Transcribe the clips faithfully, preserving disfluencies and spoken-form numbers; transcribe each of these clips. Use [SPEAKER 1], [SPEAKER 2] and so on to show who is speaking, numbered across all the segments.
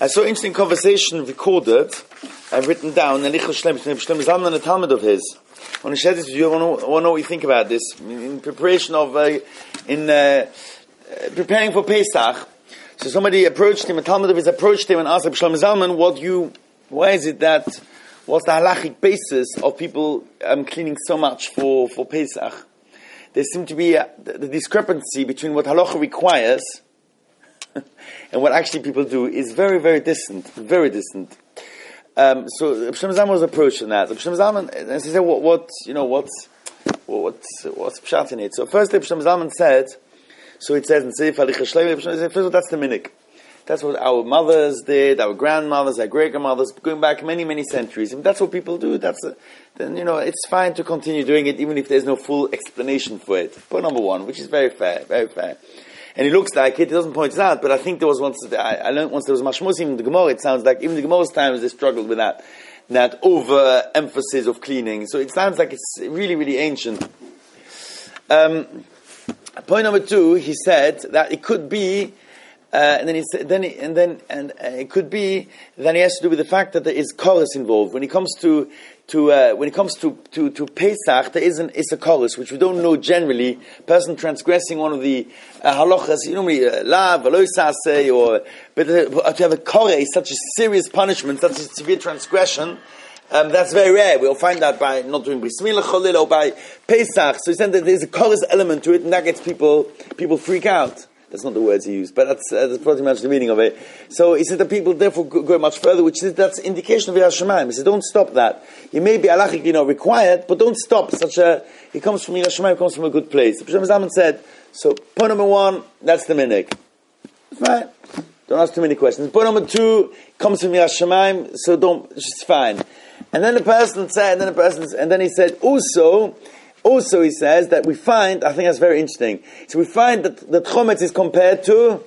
[SPEAKER 1] I saw an interesting conversation recorded, I've written down, and Lichel Shlem, Shlem Zalman, a Talmud of his. I want to share this with you. I want to, I want to know what you think about this. In preparation of, uh, in uh, preparing for Pesach, so somebody approached him, a Talmud of his approached him and asked him, Shlomo Zalman, what you, why is it that, what's the halachic basis of people um, cleaning so much for, for Pesach? There seems to be a, the discrepancy between what halacha requires and what actually people do is very, very distant, very distant. Um, so Shlomo Zalman was approached on that. Shlomo Zalman, and he said, "What, what, you know, what's, what's, what's pshat in it?" So firstly, Shlomo Zalman said, so it says in Sefer Lichel Shlem, first of all, that's the minhag. That's what our mothers did, our grandmothers, our great grandmothers, going back many, many centuries. And that's what people do. That's a, then you know, it's fine to continue doing it, even if there's no full explanation for it. Point number one, which is very fair, very fair. And it looks like it, it doesn't point it out, but I think there was once, I, I learned once there was mashmos in the Gemara, it sounds like, even the Gemara's times they struggled with that, that over-emphasis of cleaning. So it sounds like it's really, really ancient. Um, point number two, he said that it could be, uh, and then he said, then, he, and then, and uh, it could be, then he has to do with the fact that there is chorus involved. When it comes to, to, uh, when it comes to, to, to Pesach, there is an Issa chorus, which we don't know generally. Person transgressing one of the uh, halachas, you know, la, v'lo yisaseh, or, but uh, to have a koreh is such a serious punishment, such a severe transgression, um, that's very rare. We'll find that by not doing bris milah cholil or by Pesach. So he said that there's a chorus element to it, and that gets people, people freak out. That's not the words he used, but that's, uh, that's pretty much the meaning of it. So he said that people therefore go, go much further, which is, that's indication of Yiras Shamayim. He said, don't stop that. You may be halachically not required, but don't stop such a, it comes from Yiras Shamayim, it comes from a good place. Shlomo Zalman said, so point number one, that's the minhag. Fine. Don't ask too many questions. Point number two, comes from Yiras Shamayim, so don't, it's fine. And then the person said, and then the person, and then he said, also, Also, he says that we find, I think that's very interesting. So we find that that chometz is compared to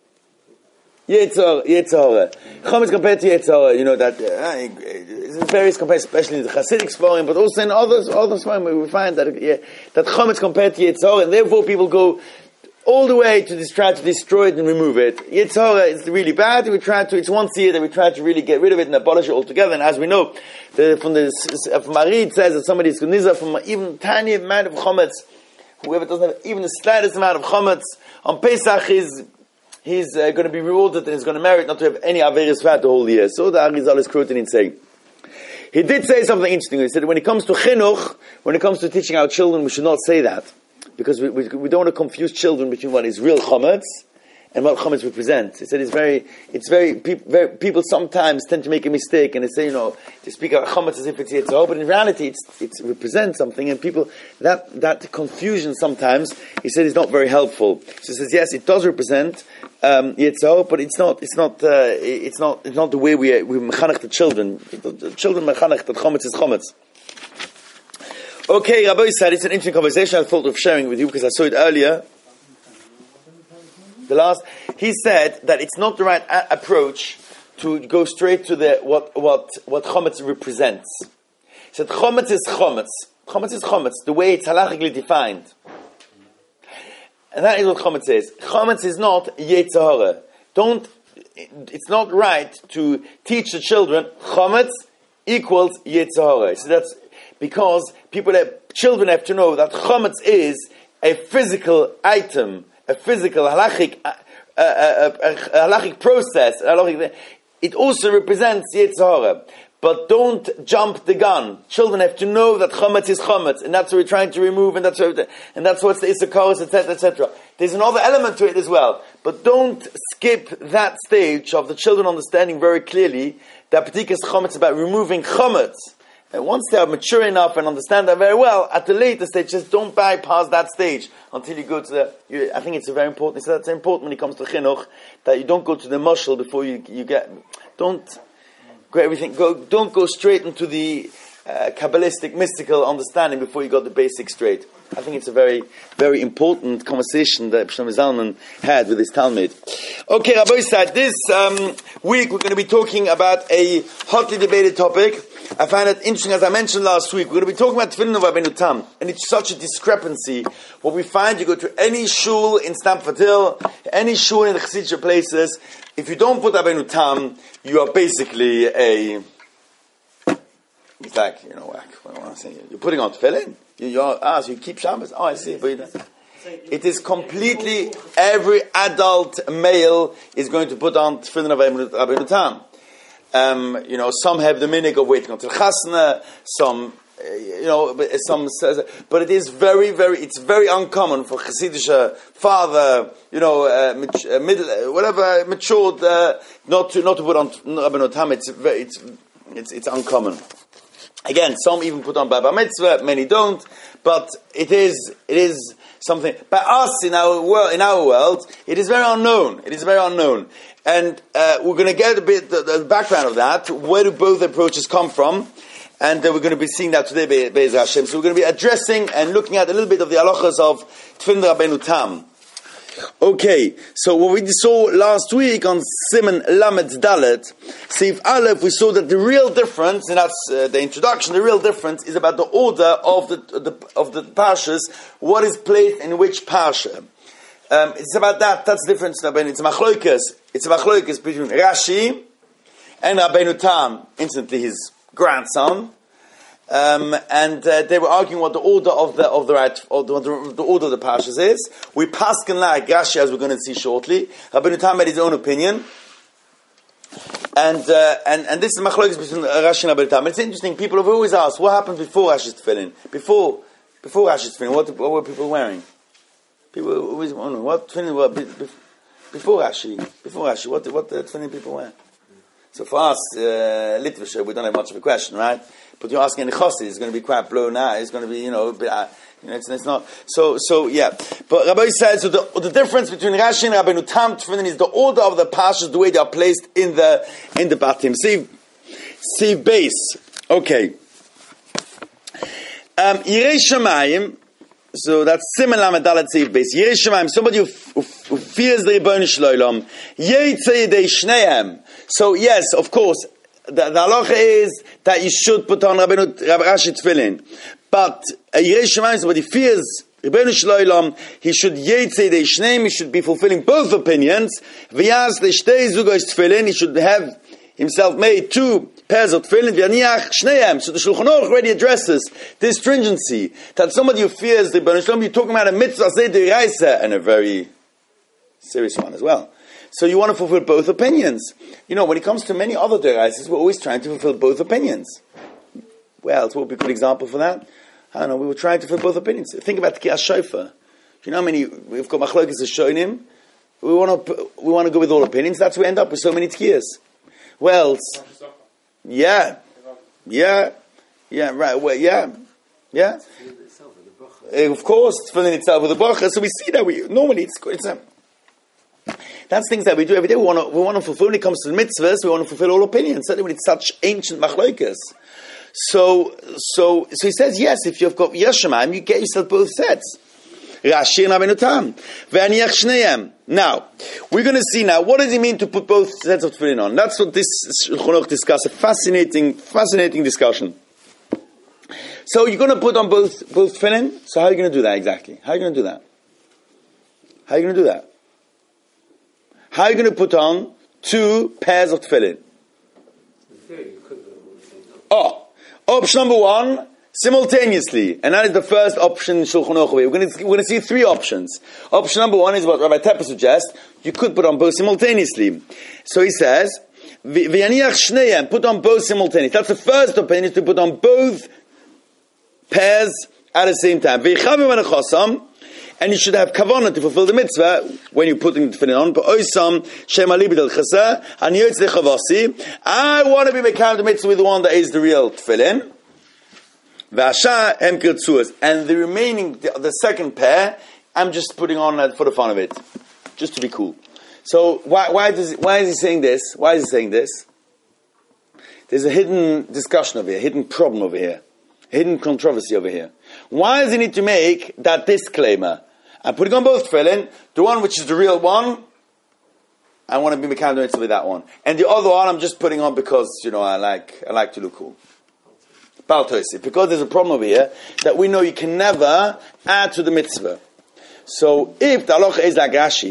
[SPEAKER 1] Yetzer, Yetzirah. Chometz compared to Yetzirah, you know, that uh, various compared, especially in the Hasidic Sforim, but also in others, other Sforim, we find that yeah, that chometz compared to Yetzirah, and therefore people go all the way to just try to destroy it and remove it. Yetzirah is really bad. We try to, it's once a year that we try to really get rid of it and abolish it altogether. And as we know, the, from the from Ari it says that somebody is nizar from an even tiny amount of chometz. Whoever doesn't have even the slightest amount of chometz on Pesach is he's uh, going to be rewarded and he's going to merit not to have any averis fat the whole year. So the Arizal is quoted in saying. He did say something interesting. He said when it comes to chinuch, when it comes to teaching our children, we should not say that. Because we, we, we don't want to confuse children between what is real chometz and what chometz represents. He said it's very, it's very, pe- very, people sometimes tend to make a mistake and they say, you know, they speak about chometz as if it's Yetzirah, but in reality it's, it represents something, and people, that, that confusion sometimes, he said, is not very helpful. So he says, yes, it does represent, um, Yetzirah, but it's not, it's not, uh, it's not, it's not the way we, we mechanech the children. The, the children mechanech that chometz is chometz. Okay, Rabbi said it's an interesting conversation. I thought of sharing it with you because I saw it earlier. The last, he said that it's not the right a- approach to go straight to the what what what chometz represents. He said chometz is chometz. Chometz is chometz. The way it's halachically defined, and that is what chometz is. Chometz is not Yetzirah. Don't. It's not right to teach the children chometz equals Yetzirah. So that's. Because people have, children have to know that chometz is a physical item, a physical halachic, uh, uh, uh, uh, halachic process. Halachic, it also represents Yetzirah. But don't jump the gun. Children have to know that chometz is chometz, and that's what we're trying to remove, and that's what, and that's what's the Issachar, et cetera, et cetera. There's another element to it as well. But don't skip that stage of the children understanding very clearly that particular chometz is about removing chometz. And once they are mature enough and understand that very well, at the later stage, just don't bypass that stage until you go to the. You, I think it's a very important. So that's important when it comes to chinuch, that you don't go to the mashal before you you get. Don't go everything. Go. Don't go straight into the uh, kabbalistic, mystical understanding before you got the basics straight. I think it's a very, very important conversation that Shlomo Zalman had with his Talmud. Okay, Rabbi said this um, week we're going to be talking about a hotly debated topic. I find it interesting, as I mentioned last week, we're going to be talking about Tefillin of Rabbeinu Tam, and it's such a discrepancy. What we find, you go to any shul in Stamford Hill, any shul in the Chassidic places, if you don't put Rabbeinu Tam, you are basically a, it's like, you know, what am I saying? You're putting on tefillin? You, you're, ah, so you keep Shabbos? Oh, I see. But you don't. It is completely, every adult male is going to put on tefillin of Rabbeinu Tam. Um, you know, some have the minhag of waiting until Chasna, some, uh, you know, but some says, but it is very, very, it's very uncommon for Chassidish father, you know, uh, mat- uh, middle, uh, whatever, matured, uh, not to not to put on Rabbeinu Tam. It's very, it's, it's, it's uncommon. Again, some even put on Bar Mitzvah, many don't, but it is, it is something. By us in our world, in our world, it is very unknown. It is very unknown. And uh, we're going to get a bit the, the background of that. Where do both approaches come from? And uh, we're going to be seeing that today, Be'ez Hashem. So we're going to be addressing and looking at a little bit of the halachas of Tefillin Rabbeinu Tam. Okay, so what we saw last week on Siman Lamed Dalet, Seif Aleph, we saw that the real difference, and that's uh, the introduction, the real difference is about the order of the, the of the parshas, what is placed in which parsha. Um, it's about that, that's the difference. It's a machloikas. It's a machloikas between Rashi and Rabbeinu Tam, instantly his grandson. Um, and uh, they were arguing what the order of the of the right of the, the order of the parshas is. We paskin like Rashi, as we're going to see shortly. Rabbeinu Tam had his own opinion, and uh, and and this is machlokas between Rashi and Rabbeinu Tam. It's interesting. People have always asked, what happened before Rashi's tefillin? Before before Rashi's tefillin, what what were people wearing? People always wonder what tefillin were before Rashi. Before Rashi, what what the tefillin people wear? So for us, uh, Litvisher, we don't have much of a question, right? But you're asking the Chassid, it's going to be quite blown out. It's going to be, you know, a bit, uh, you know, it's, it's not. So, so yeah. But Rabbi said, so the, the difference between Rashi and Rabbeinu Tam tefillin is the order of the parshas, the way they are placed in the in the batim. See, see base. Okay. Um, Yirei Shamayim. So that's Siman Lamed Dalet Seif base. Yirei Shamayim. Somebody who, who, who fears the Rebbeinu Shloilom. Yeitzei Yedei Shneim. So yes, of course. The, the halacha is that you should put on Rabbeinu Rashi tefillin, but Yirei Shamayim, somebody fears Rebbeinu Shloilom, he should Yeitzei Dei Shneim, he should be fulfilling both opinions. V'yas Leishtei Zugos tefillin, he should have himself made two pairs of tefillin. V'yaniach Shneim. So the Shulchan Aruch already addresses this stringency that somebody who fears the Rebbeinu Shloilom, you're talking about a mitzvah Seder Deraisa, and a very serious one as well. So you want to fulfill both opinions. You know, when it comes to many other deraises, we're always trying to fulfill both opinions. Well, what would be a good example for that? I don't know, we were trying to fulfill both opinions. Think about Tkiyas Shofar. Do you know how many, we've got Machlokes Rishonim, we want to we want to go with all opinions, that's where we end up with so many Tkiyas. Well, yeah, yeah, yeah, right, well, yeah, yeah. Of course, filling itself with the bracha, so we see that we, normally it's, it's a, that's things that we do every day. We want to, we want to fulfill. When it comes to the mitzvahs, we want to fulfill all opinions. Certainly when it's such ancient machlokas. So, so, so he says, yes, if you've got Yeshamayim, you get yourself both sets. Rashi and Rabbeinu Tam. V'aniach shneim. Now, we're going to see now, what does it mean to put both sets of tefillin on? That's what this Shulchan Aruch discusses. A fascinating, fascinating discussion. So you're going to put on both, both tefillin? So how are you going to do that exactly? How are you going to do that? How are you going to do that? How are you going to put on two pairs of tefillin? Oh, option number one, simultaneously, and that is the first option in Shulchan Aruch. We're going to we're going to see three options. Option number one is what Rabbi Tepper suggests: you could put on both simultaneously. So he says, "V'yaniach shneim," put on both simultaneously. That's the first opinion: is to put on both pairs at the same time. V'yichavim v'nechosam. And you should have kavanah to fulfill the mitzvah when you're putting the tefillin on. But oisam shema li b'del chasa and yotz lechavasi. I want to be mekayem the mitzvah with the one that is the real tefillin. V'asha hem kirtzuas. And the remaining, the, the second pair, I'm just putting on uh, for the fun of it, just to be cool. So why why does why is he saying this? Why is he saying this? There's a hidden discussion over here, a hidden problem over here, a hidden controversy over here. Why does he need to make that disclaimer? I'm putting on both tefillin. The one which is the real one, I want to be mekayem the mitzvah with that one. And the other one, I'm just putting on because, you know, I like I like to look cool. Bal Tosif. Because there's a problem over here that we know you can never add to the mitzvah. So if the halacha is like Rashi,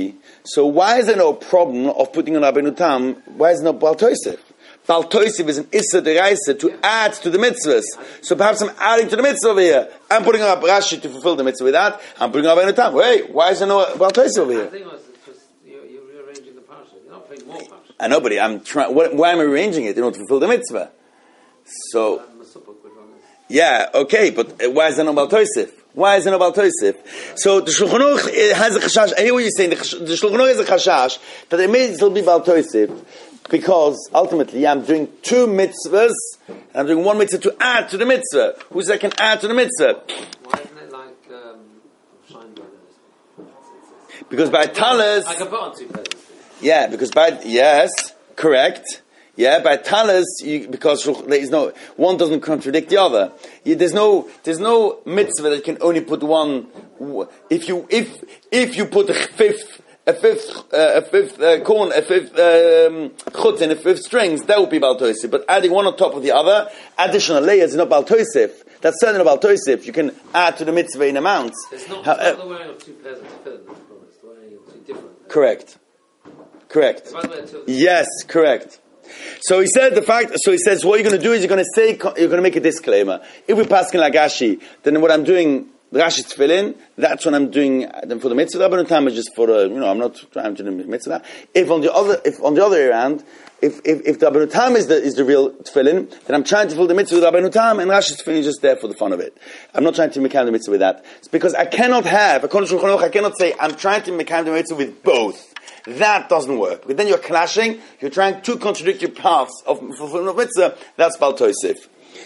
[SPEAKER 1] So why is there no problem of putting on Rabbeinu Tam? Why is there no Baal Tosef? Baal Tosef is an Issa Deraisa to add to the mitzvahs. So perhaps I'm adding to the mitzvah over here. I'm putting up Rashi to fulfill the mitzvah with that. I'm putting up Rabbeinu Tam. Wait, why is there no Baal Tosef over here?
[SPEAKER 2] I think it was just, you're, you're rearranging the parsha. You're not putting more parsha.
[SPEAKER 1] I know, but I'm trying. Why am I arranging it in order to fulfill the mitzvah? So, yeah, okay, but why is there no Baal Tosef? Why is there no Baal Tosef? So the Shulchan Aruch has a chashash. I hear what you're saying. The, the Shulchan Aruch has a chashash that it may still be Baal Tosef because ultimately I'm doing two mitzvahs and I'm doing one mitzvah to add to the mitzvah. Who said I can add to the mitzvah?
[SPEAKER 2] Why isn't it like um, shine brothers?
[SPEAKER 1] Because by talas,
[SPEAKER 2] I can put on two pairs.
[SPEAKER 1] yeah, because by yes, correct. Yeah, by talas, you, because there is no one doesn't contradict the other. You, there's no there's no mitzvah that you can only put one. If you if if you put a fifth a fifth uh, a fifth uh, corn a fifth um, chut in a fifth strings, that would be Baal Tosef. But adding one on top of the other, additional layers is not Baal Tosef. That's certainly not Baal Tosef. You can add to the mitzvah in amounts.
[SPEAKER 2] It's not,
[SPEAKER 1] How,
[SPEAKER 2] it's not
[SPEAKER 1] uh,
[SPEAKER 2] the wearing of two pairs of tefillin. It's the wearing of two different.
[SPEAKER 1] Correct. Correct.
[SPEAKER 2] By the way, two-
[SPEAKER 1] Yes, correct. So he said the fact. So he says, what you're going to do is you're going to say you're going to make a disclaimer. If we're passing like Rashi, then what I'm doing, Rashi's tefillin, that's what I'm doing. Then for the mitzvah, Rabbeinu Tam is just for the, you know, I'm not trying to do the mitzvah. If on the other, if on the other hand, if if, if the Rabbeinu Tam is the is the real tefillin, then I'm trying to fulfill the mitzvah with Rabbeinu Tam, and Rashi's tefillin is just there for the fun of it. I'm not trying to make the mitzvah with that. It's because I cannot have according to Shulchan Aruch, I cannot say I'm trying to make the mitzvah with both. That doesn't work. Because then you're clashing, you're trying to contradict your paths of fulfillment of mitzvah, that's Baal Tosef.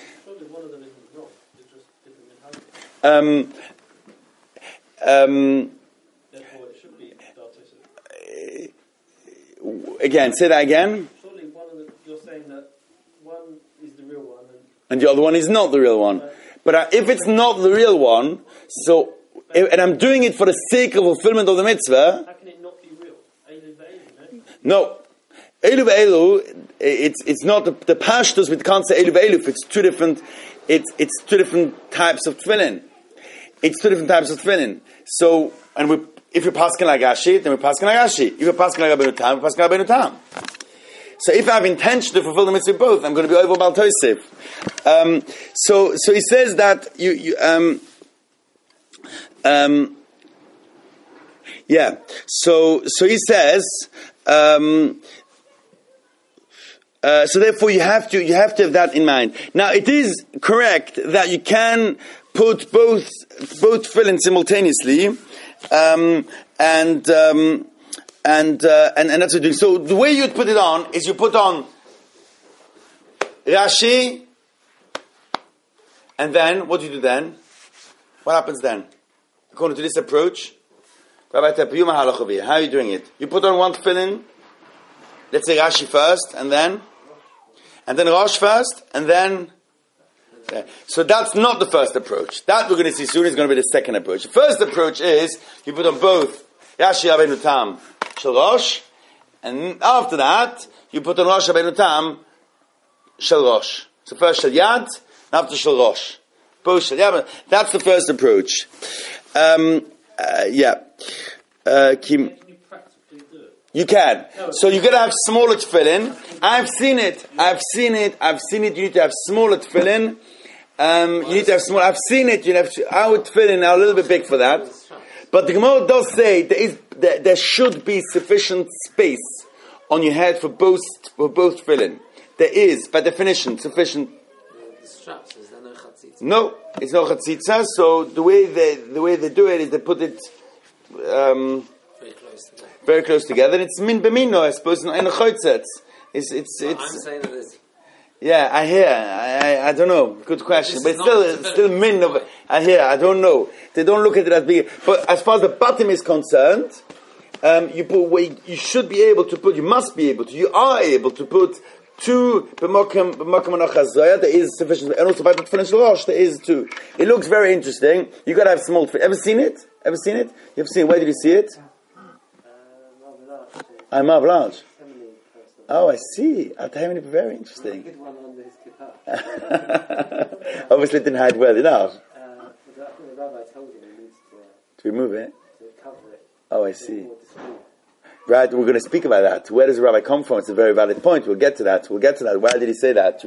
[SPEAKER 1] Um, um,
[SPEAKER 3] Therefore it should be Baal Tosef.
[SPEAKER 1] Again, say that again.
[SPEAKER 3] Surely one of the, you're saying that one is the real one and,
[SPEAKER 1] And the other one is not the real one. Uh, but uh, if it's not the real one, so, if, and I'm doing it for the sake of fulfillment of the mitzvah,
[SPEAKER 3] how can it not be real? Eilu ve'elu,
[SPEAKER 1] no.
[SPEAKER 3] no?
[SPEAKER 1] Eilu ve'elu, it's, it's not the, the pashtus, we can't say Eilu ve'elu, if it's two different, it's, it's two different types of tefillin. It's two different types of tefillin. So, and we, if you're passing like Rashi, then we're passing like Rashi. If you're passing like Rabbeinu Tam, we're passing like Rabbeinu Tam. So if I have intention to fulfill the mitzvah both, I'm going to be over Baal Tosef. Um, so, so he says that you, you um, um, yeah. So, so he says, um, uh, so therefore you have to, you have to have that in mind. Now it is correct that you can put both, both tefillin simultaneously, um, and, um, and, uh, and, and that's what you're doing. So the way you'd put it on is you put on Rashi, and then, what do you do then? What happens then? According to this approach, Rabbi Tepe, how are you doing it? You put on one tefillin, let's say Rashi first, and then, and then Rosh first, and then, okay. So that's not the first approach. That we're going to see soon is going to be the second approach. The first approach is, you put on both Rashi Rabbeinu Tam, Shel Rosh, and after that, you put on Rosh Rabbeinu Tam, Shel Rosh. So first Shel Yad, and after Shel Rosh. Both Shel Yad. That's the first approach. Um, uh, yeah. Uh, Kim,
[SPEAKER 3] Can you practically do it?
[SPEAKER 1] you can. So you're going to have smaller tefillin. I've seen it. I've seen it. I've seen it. You need to have smaller tefillin. Um, you need to have small. I've seen it. You have to, our tefillin are a little bit big for that. But the Gemara does say there is there, there should be sufficient space on your head for both for both tefillin. There is, by definition, sufficient.
[SPEAKER 2] The straps, is there no chatzitza?
[SPEAKER 1] No, it's no chatzitza. So the way they the way they do it is they put it um,
[SPEAKER 2] Very close together.
[SPEAKER 1] very close together. And it's min b'mino, I suppose, in a chotzet. It's it's
[SPEAKER 2] Well,
[SPEAKER 1] it's.
[SPEAKER 2] I'm saying that it's
[SPEAKER 1] Yeah, I hear. I, I I don't know. Good question,
[SPEAKER 2] This
[SPEAKER 1] but
[SPEAKER 2] is
[SPEAKER 1] it's still
[SPEAKER 2] not-
[SPEAKER 1] it's still min of. I hear. I don't know. They don't look at it as big. But as far as the bottom is concerned, um, you put. well, You should be able to put. You must be able to. You are able to put two b'mokem b'mokem anachazaya. There is sufficient, and also by the financial rosh there is two. It looks very interesting. You got to have small. Ever seen it? Ever seen it? You've seen it. Where did you see it? I'm uh, large. Oh, I see. Al-Tahimani, very interesting.
[SPEAKER 3] Good one under his kippah.
[SPEAKER 1] Obviously, it didn't hide well enough
[SPEAKER 3] Uh, the, the rabbi told him he needs to,
[SPEAKER 1] to remove it.
[SPEAKER 3] to cover it.
[SPEAKER 1] Oh, I see.
[SPEAKER 3] More discreet.
[SPEAKER 1] Right, we're going to speak about that. Where does the rabbi come from? It's a very valid point. We'll get to that. We'll get to that. Why did he say that?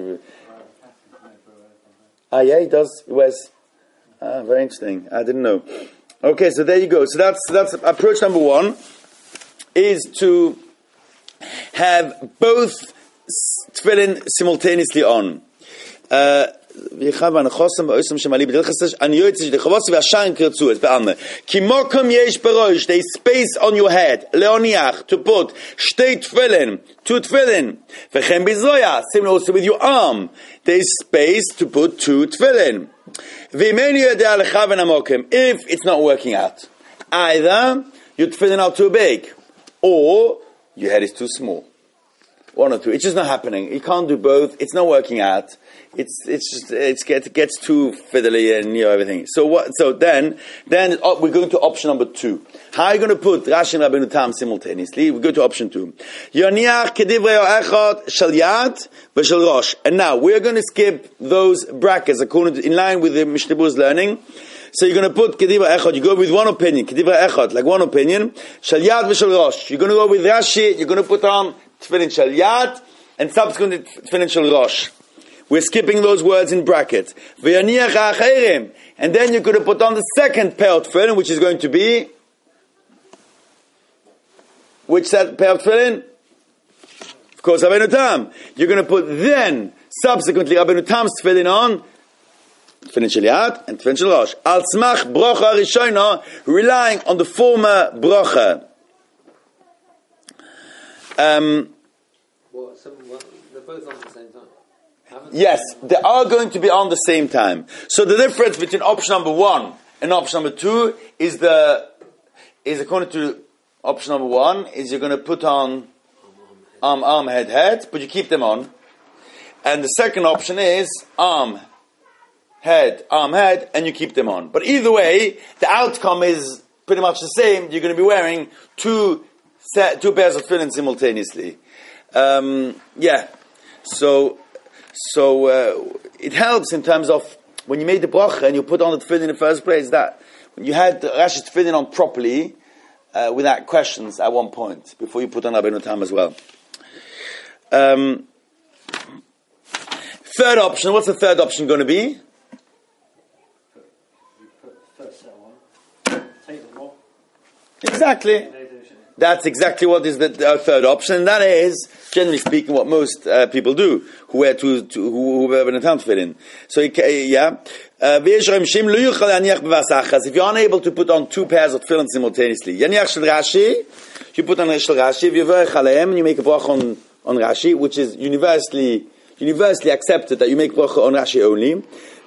[SPEAKER 1] Ah, yeah, he does. He wears. Ah, very interesting. I didn't know. Okay, so there you go. So that's that's approach number one, is to have both tefillin simultaneously on. Uh, There's space on your head, leoniach, to put shtei tefillin, two tefillin. Similar also with your arm, there is space to put two tefillin. If it's not working out, either your tefillin are too big, or your head is too small. One or two. It's just not happening. You can't do both. It's not working out. It's it's just it's get, it gets too fiddly and you know everything. So what? So then then uh, we're going to option number two. How are you going to put Rashi and Rabbeinu Tam simultaneously? We go to option two. Yoniach kedivrei echad shel yad v'shel rosh. And now we're going to skip those brackets according to, in line with the Mishnah Berurah's learning. So you're going to put kedivrei echad. You go with one opinion. Kedivrei echad, like one opinion. Shel yad v'shel rosh. You're going to go with Rashi. You're going to put on tefillin shel yad and subsequently tefillin shel rosh. We're skipping those words in brackets. And then you're going to put on the second pair of tefillin, which is going to be, which set pair of tefillin? Of course, Rabbeinu Tam. You're going to put then, subsequently, Rabbeinu Tam's tefillin on, tefillin shel yad and tefillin shel rosh. Al tzmach brocha rishona, relying on the former brocha. Um,
[SPEAKER 2] well, some, well, they're both on at the same time.
[SPEAKER 1] Yes, they are going to be on the same time. So the difference between option number one and option number two is the is according to option number one is you're going to put on arm, arm, head, head, but you keep them on. And the second option is arm, head, arm, head, and you keep them on. But either way, the outcome is pretty much the same. You're going to be wearing two set, two pairs of tefillin simultaneously. Um, yeah, so. So uh, it helps in terms of when you made the bracha and you put on the tefillin in the first place, that when you had Rashi's tefillin on properly, uh, without questions at one point, before you put on Rabbeinu Tam as well. Um, third option, what's the third option going to be?
[SPEAKER 3] First set one. Take them off.
[SPEAKER 1] Exactly. That's exactly what is the uh, third option. That is, generally speaking, what most uh, people do who wear to, to who wear an attempt to fit in. So, yeah. Uh, if you're unable to put on two pairs of tefillin simultaneously, you put on Shel Rashi. If you wear chaleim, you make a bracha on, on Rashi, which is universally universally accepted that you make bracha on Rashi only.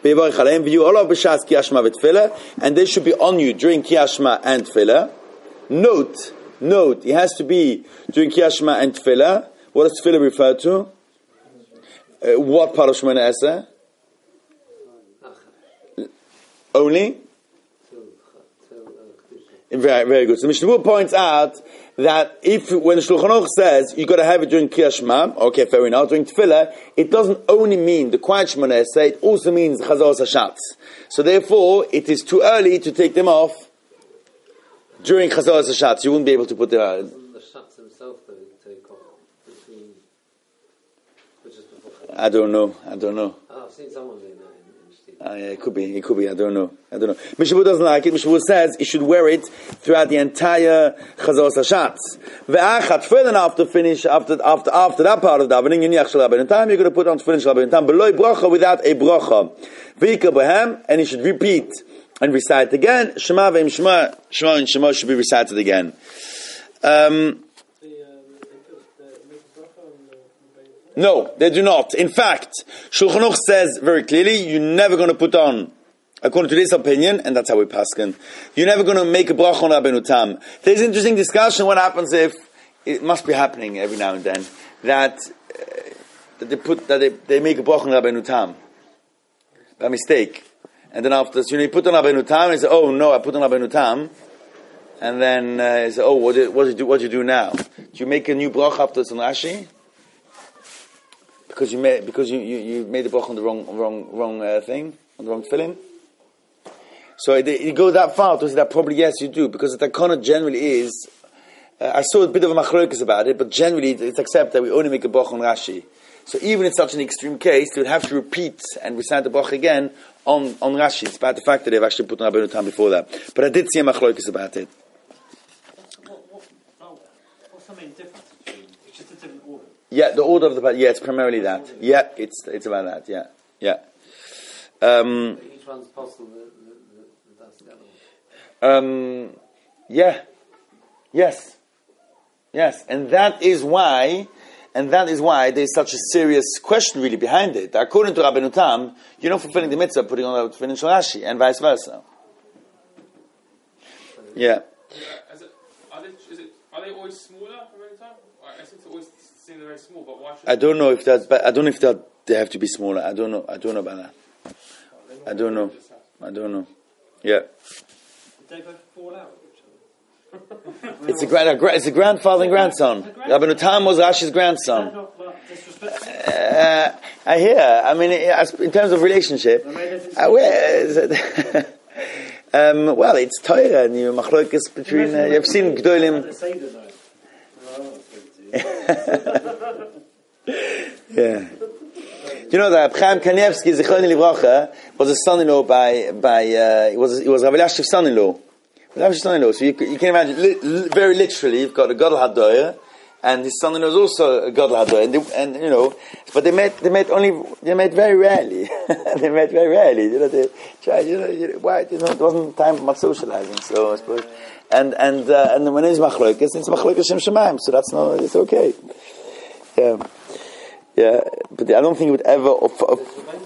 [SPEAKER 1] And they should be on you during Kiyashma and Tefillah. Note. Note, it has to be during Kiyashma and Tefillah. What does Tefillah refer to? Uh, what part of Shemona Esrei? Only? Very, very good. So Mishnah Berurah points out that if, when the Shulchan Aruch says you got to have it during Kiyashma, okay, fair enough, during Tefillah, it doesn't only mean the quiet Shemona Esrei, it also means Chazos HaShatz. So therefore, it is too early to take them off during Chazos HaShatz. You wouldn't be able to put them out.
[SPEAKER 2] The Shatz himself, though, take off between, which is before.
[SPEAKER 1] I don't know. I don't know.
[SPEAKER 2] Oh, I've seen someone doing that in, in Steve.
[SPEAKER 1] Ah, yeah, it could be. It could be. I don't know. I don't know. Mishnah Berurah doesn't like it. Mishnah Berurah says you should wear it throughout the entire Chazos HaShatz. Ve'achat, further after finish, after after after that part of davening, Yoniach Shel Rabbeinu Tam, you're going to put on tefillin Shel Rabbeinu Tam, below bracha, without a bracha. Ve'ikra b'hem, and you should repeat and recite again. Shema ve'im Shema, Shema and Shema should be recited again. Um, no, they do not. In fact, Shulchan Aruch says very clearly, you're never going to put on, according to this opinion, and that's how we paskin, you're never going to make a bracha on Rabbeinu Tam. There's an interesting discussion what happens if, it must be happening every now and then, that, uh, that they put, that they, they make a bracha on Rabbeinu Tam. By mistake. And then after, so you know, you put on Rabbeinu Tam, and you say, oh no, I put on Rabbeinu Tam. And then, uh, you say, oh, what did, what did you do, what did you do now? Do you make a new bracha after it's on Rashi? Because you made, because you, you, you made the bracha on the wrong, wrong, wrong, uh, thing? On the wrong tefillin? So it, it goes that far to say that probably yes, you do, because the takana generally is, Uh, I saw a bit of a machlokas about it, but generally it's accepted that we only make a boch on Rashi. So even in such an extreme case, they would have to repeat and recite the boch again on, on Rashi, despite the fact that they've actually put on Rabbeinu Tam before that. But I did see a machlokas about it.
[SPEAKER 3] What, what, oh, what's the main difference between? It's just a different order.
[SPEAKER 1] Yeah, the order of the yeah, it's primarily that. Yeah, it's it's about that. Yeah, yeah. Um,
[SPEAKER 2] Each one's possible. The, the, the, that's the other one.
[SPEAKER 1] um, yeah, yes, yes, and that is why, and that is why there's such a serious question really behind it. According to Rabbeinu Tam, you're not fulfilling the mitzvah, putting on the finish Rashi, and vice versa. Yeah.
[SPEAKER 4] Is it, are, they, is it, are they always smaller every time? I seem to always seem they're very small, but why should
[SPEAKER 1] I don't know if that, but I don't know if that they have to be smaller. I don't know. I don't know about that. I don't know. I don't know. Yeah.
[SPEAKER 3] Did they both fall out with each other?
[SPEAKER 1] It's a grand, a gra- it's a grandfather and grandson. Rabbeinu Tam was Rashi's grandson.
[SPEAKER 3] Not, well, disrespectful.
[SPEAKER 1] Uh, I hear. I mean, in terms of relationship, I, um, well, it's Torah and you machlokas between. Uh, you've seen Gdolim. Yeah. You know that Chaim Kanievsky, Zichron Livracha, was a son-in-law by by. Uh, he was he was Rav Elyashiv's son-in-law. Rav Elyashiv's son-in-law. So you, you can imagine, li, li, very literally, you've got a Gadol Hadoyer, and his son-in-law is also a Gadol Hadoyer, and, they, and you know, but they met they met only they met very rarely. They met very rarely. You know, they tried. You know, you know why? You know, it wasn't time for much socializing. So I suppose, and and uh, and when it's machlokas, it's machlokas Shem Shemaim. So that's not. It's okay. Yeah. Yeah, but I don't think it would ever. Of, of,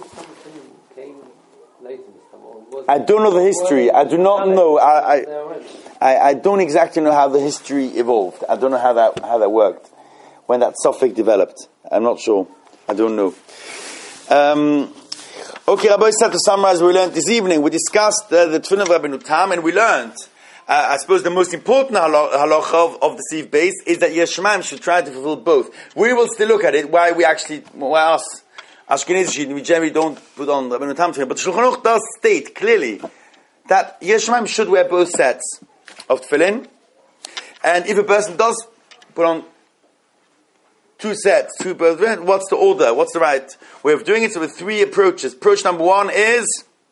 [SPEAKER 1] I don't know the history. I do not know. I, I, I, I don't exactly know how the history evolved. I don't know how that how that worked when that suffix developed. I'm not sure. I don't know. Um, okay, Rabbi said to summarize what we learned this evening. We discussed uh, the Tefillin of Rabbeinu Tam, and we learned. Uh, I suppose the most important halacha of, of the Siv base is that Yeshmaim should try to fulfill both. We will still look at it, why we actually, why us, Ashkenazi, we generally don't put on the Rabbeinu Tam Tefillin. But Shulchan Aruch does state clearly that Yeshmaim should wear both sets of Tefillin. And if a person does put on two sets, two both, what's the order? What's the right way of doing it? So with three approaches. Approach number one is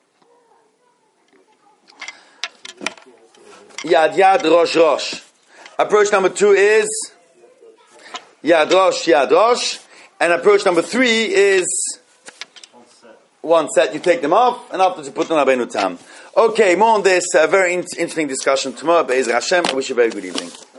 [SPEAKER 1] Yad Yad Rosh Rosh. Approach number two is Yad Rosh Yad Rosh. And approach number three is one set. One set. You take them off, and after you put them on Rabbeinu Tam. Okay, more on this. Uh, very in- interesting discussion tomorrow. Be'ez Hashem. I wish you a very good evening.